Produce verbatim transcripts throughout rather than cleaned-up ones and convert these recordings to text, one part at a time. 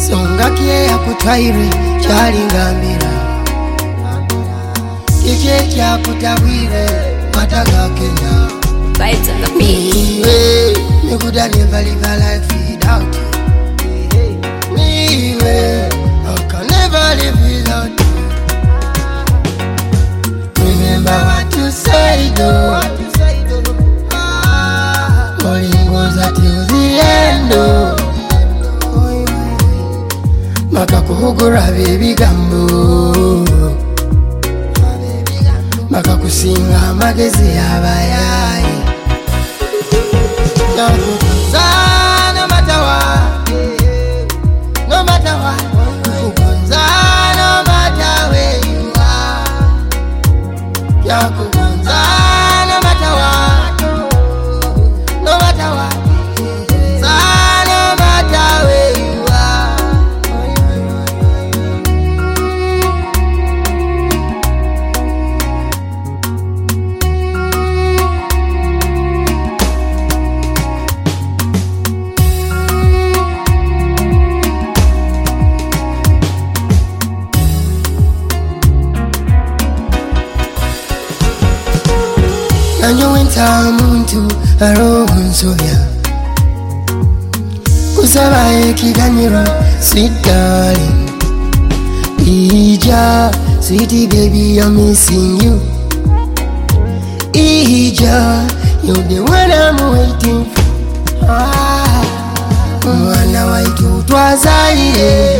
songa kie akutwaire chali ngambira kike kya kutawire mataga Kenya Vibes on the beat. Me could have never live a life without you. Me way, I can never live without you. Remember what you say, though. Calling goes until the end, oh. Makakuhugura baby gambo. Makakusinga magezi yabayai. No matter what, no matter what, no matter where you are, Yakubanza, no matter what, no matter what, no matter where you are. Nanyo wenta muntu aronsoya kusaba ekiganiro sweet darling Ija sweetie baby I'm missing you Ija you're the one I'm waiting for ah mwana waitu twazaire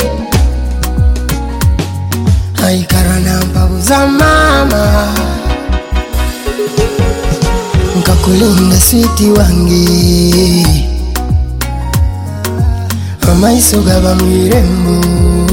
aikarana mpabu za mama nkakulinda switi wange amaiso gaba mwirembo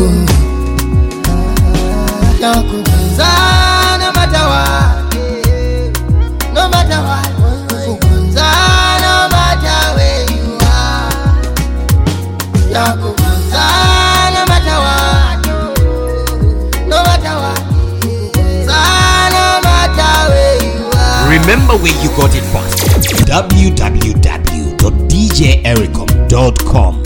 Yakubanza no matter what, no matter what, Yakubanza no matter where you are, Yakubanza no matter what, no matter what, no matter where you are. Remember where you got it from. w w w dot d j ericom dot com